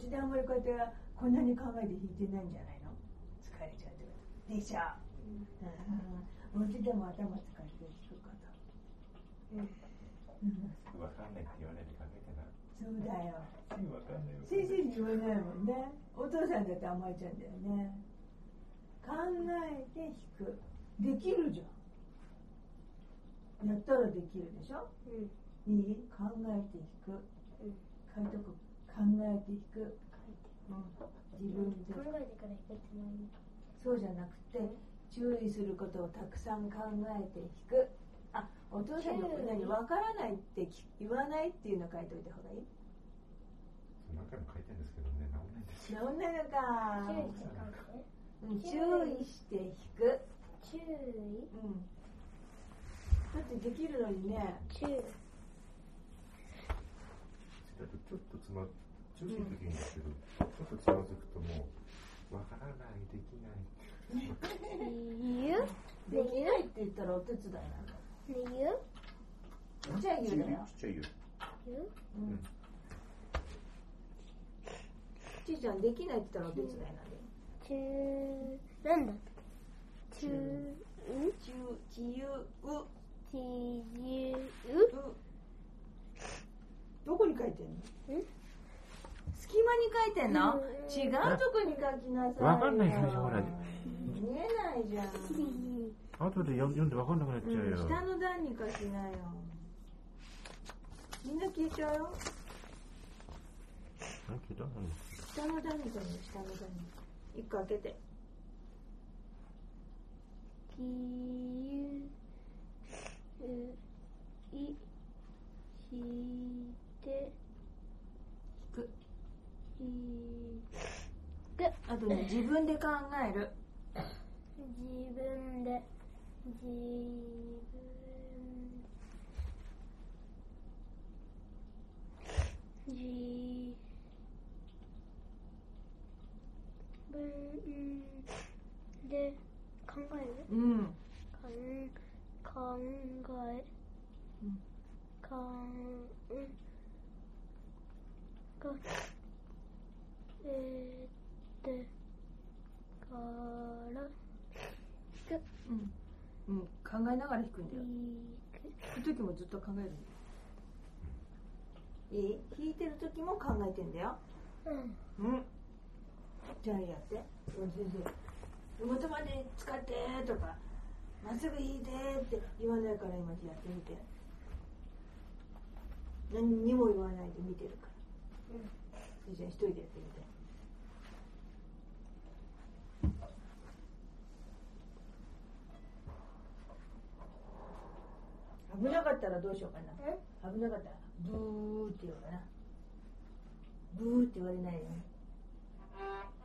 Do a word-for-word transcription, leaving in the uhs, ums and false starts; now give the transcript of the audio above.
ちであんまりこうやってこんなに考えて弾いてないんじゃないの？疲れちゃってでしょ、うん、お家でも頭使って弾くこと、うん分かんないって言わないで考えてな。 そうだよ。 分かんない。 先生に言わないもんね。お父さんだって甘えちゃうんだよね。考えて弾く。できるじゃん。やったらできるでしょ、うん、いい？考えて弾く、うん、書いとく。考えて弾く、うん、自分で考えてから弾くって何？ そうじゃなくて、うん、注意することをたくさん考えて弾く。あ、お父さんの何分からないって言わないっていうの書いといた方がいい？ 何回も書いてるんですけどね、治んないんですよ。 治んないのか。注意して弾く。 注意？ うん。だってできるのにね。 注意。 ちょっとつま、注意できるんですけど、ちょっとつまずくともう、わからない、できない。 言う？ できないって言ったらお手伝いなんだ。 言う？ ちっちゃい言うだよ。 ちっちゃい言う。 言う？ うん。ちいちゃんできないって言ったらお手伝いなんだよ。 ちゅー、なんだ？ちゅー、 ちゅ、ちゆう。 ちゆう？ どこに書いてんの？ ん？ 隙間に書いてんの？違うとこに書きなさいよ。 わかんない最初ほら。 見えないじゃん。 後で読んでわかんなくなっちゃうよ。 うん、下の段に書きなよ。みんな聞いちゃうよ。下の段に書くの、下の段に。一個開けて。 きゆういして引く。 引く。 あとね、自分で考える。 自分で自分自分で考える。 うん。 かん考え、うん、かんかえてから弾く。 うん。うん。考えながら弾くんだよ。弾く時もずっと考えるんだよ。いい？弾いてる時も考えてんだよ。うん。うん。じゃあやって。先生。元まで使ってとか、まっすぐ弾いてって言わないから今やってみて。何にも言わないで見てるから。うん。じゃあ一人でやってみて。危なかったらどうしようかな。危なかったらブーって言おうかな。ブーって言われないよね。